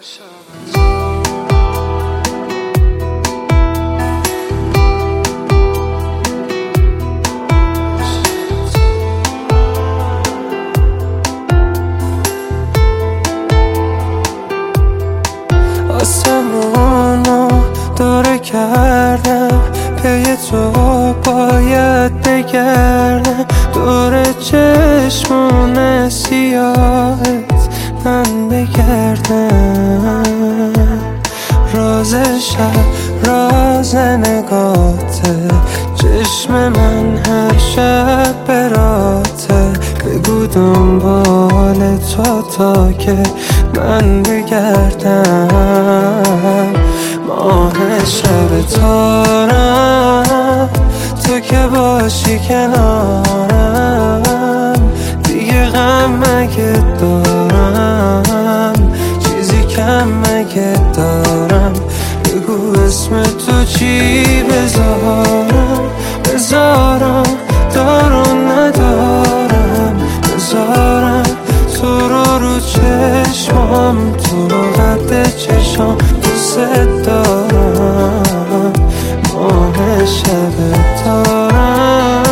آسمونو دوره کردم، پی تو باید بگردم، دور چشمون سیاهت من بگردم. راز شب راز نگاته، چشم من هر شب براته، بگو دنبال تو تا که من بگردم. ماه شب تارم، تو که باشی کنارم، دیگه غم مگه دارم، چیزی کم مگه دارم، بگو اسم تو چی بذارم، دارم ندارم، بذارم تو رو چشمام، تو رو قد چشام، دوست دارم. ماه شب تارم،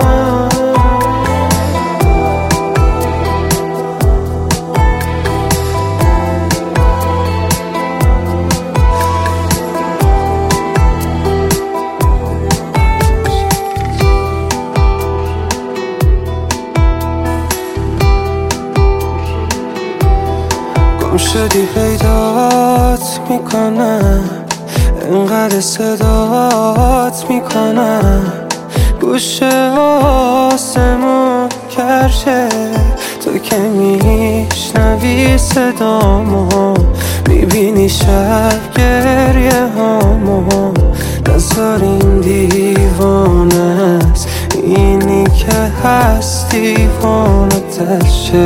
گم شدی پیدات میکنم، انقدر صدات میکنم، گوشه آسمون کرشه، تو که میشنوی صدامو، میبینی شب گریه هامو، نذار این دیوانه است، اینی که هست دیوانه تشه،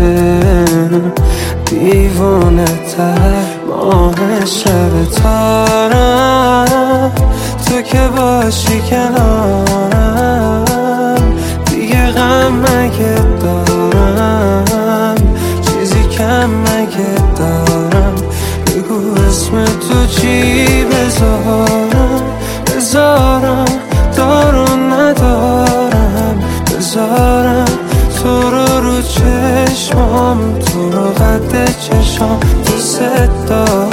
دیوانه تر. ماه شب تارم، تو که باشی کنارم، دیگه غم مگه دارم، چیزی کم مگه دارم، بگو اسم تو چی بذارم، دارم ندارم، بذارم تو رو چشمام، تو رو قد چشام، دوست دارم.